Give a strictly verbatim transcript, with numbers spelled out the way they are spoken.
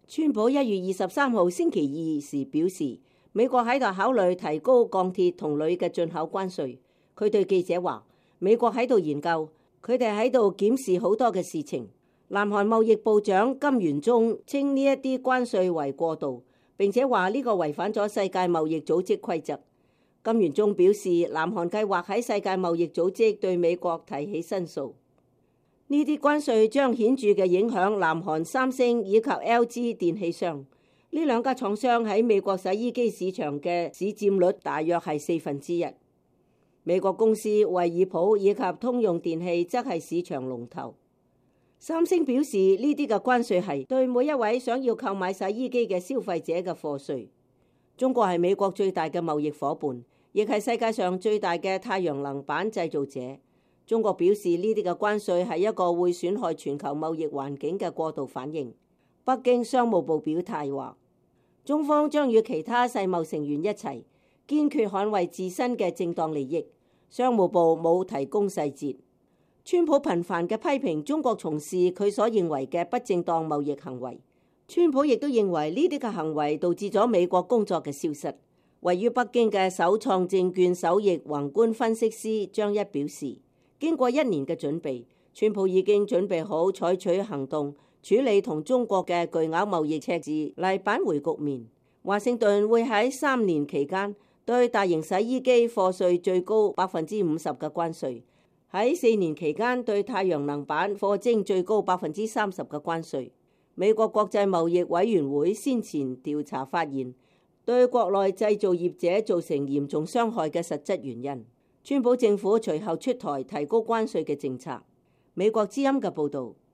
川普一月二十三號星期二時表示，美國喺度考慮提高鋼鐵同鋁嘅進口關稅。佢對記者話，美國喺度研究，佢哋喺度檢視好多嘅事情。南韓貿易部長金元中稱呢一啲關稅為過度，並且話呢個違反咗世界貿易組織規則。金元中表示，南韓計劃喺世界貿易組織對美國提起申訴。呢啲關稅將顯著嘅影響南韓三星以及 L G 電器商。呢兩家廠商喺美國洗衣機市場嘅市佔率大約係四分之一。美國公司惠而浦以及通用電器則係市場龍頭。三星表示，呢啲嘅關稅係對每一位想要購買洗衣機嘅消費者嘅課稅。中國係美國最大嘅貿易夥伴，亦係世界上最大嘅太陽能板製造者。中國表示，呢啲嘅關稅係一個會損害全球貿易環境嘅過度反應。北京商務部表態話，中方將與其他世貿成員一齊，堅決捍衛自身嘅正當利益。商務部冇提供細節。川普頻繁嘅批評中國從事佢所認為嘅不正當貿易行為。川普亦都認為呢啲嘅行為導致咗美國工作嘅消失。位於北京嘅首創證券首席宏觀分析師張一表示，經過一年嘅準備，川普已經準備好採取行動，處理同中國嘅巨額貿易赤字嚟扳回局面。華盛頓會喺三年期間對大型洗衣機課稅最高百分之五十嘅關稅，喺四年期間對太陽能板課徵最高百分之三十嘅關稅。美國國際貿易委員會先前調查發現，對國內製造業者造成嚴重傷害嘅實質原因。川普政府隨後出台提高關稅嘅政策。美國之音嘅報導。